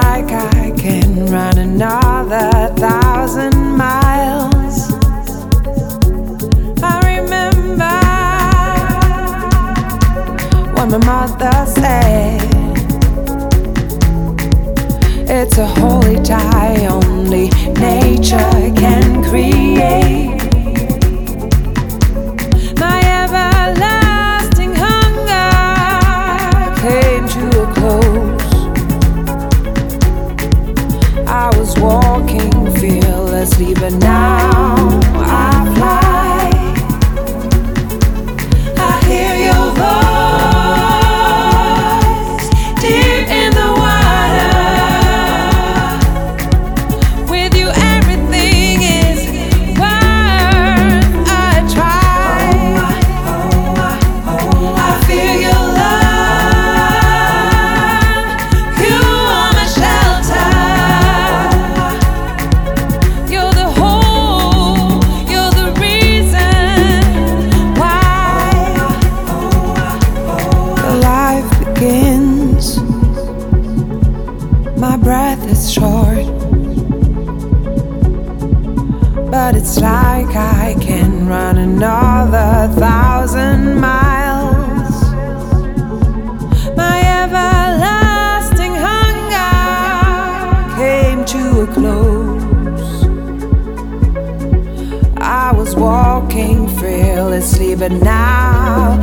like I can run another 1,000 miles. I remember what my mother said. It's a holy tie only nature can create. My everlasting hunger came to a close. I was walking fearlessly, but now I fly. I hear your voice deep in the water. With you everything is worth a try. I feel your love. You are my shelter. You're the whole, you're the reason why the life begins. My breath is short, but it's like I can run another 1,000 miles. My everlasting hunger came to a close. I was walking fearlessly, but now